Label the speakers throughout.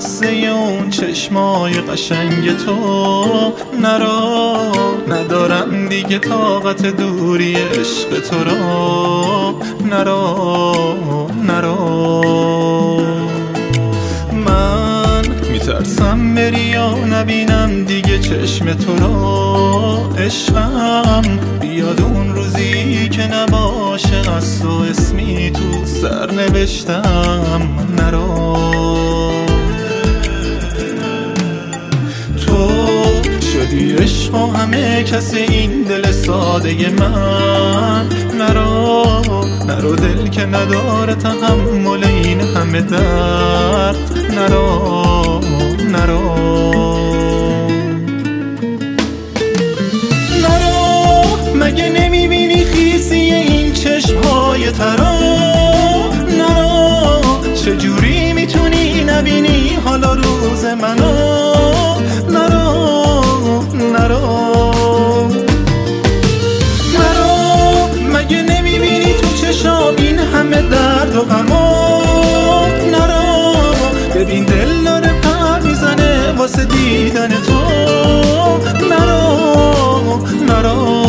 Speaker 1: قصه اون چشمای قشنگ تو. نرو ندارم دیگه طاقت دوری عشق تو را. نرو من میترسم بری و نبینم دیگه چشم تو را. عشقم بیاد اون روزی که نباشه از تو اسمی تو سر نوشتم. نرو تو شدی عشق و همه کس این دل ساده من. نرو دل که نداره تحمل این همه درد. نرو مگه نمیبینی خیسی این چشمهای ترا؟ نرو چجوری میتونی نبینی حالا روز منو؟ نرو مگه نمیبینی تو چشام این همه درد و غمو؟ ببین دل داره پر میزنه واسه دیدن تو. نرو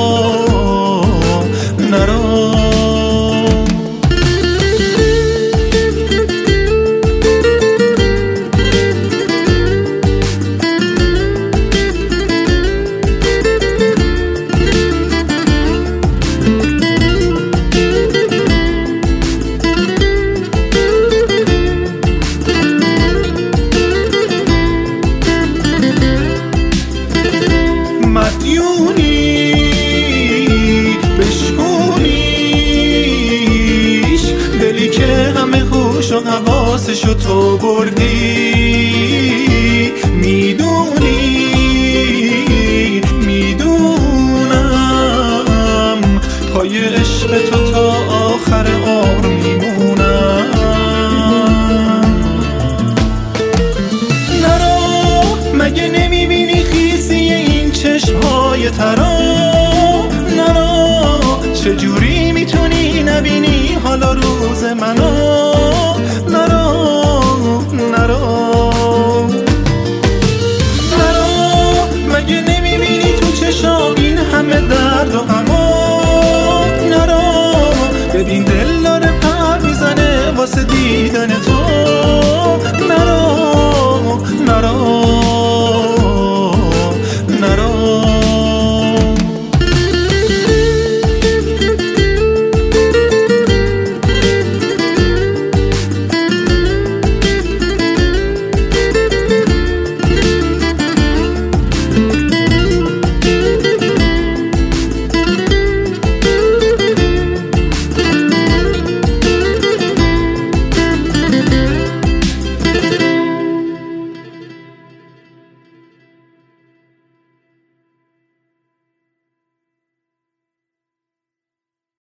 Speaker 1: مدیونی بشکونیش دلی که همه هوش و حواسشو تو بردی. میدونم پای عشق تو تا آخر عمر میمونم. نرو مگه نمیبینی خیسی این چشمهای ترا؟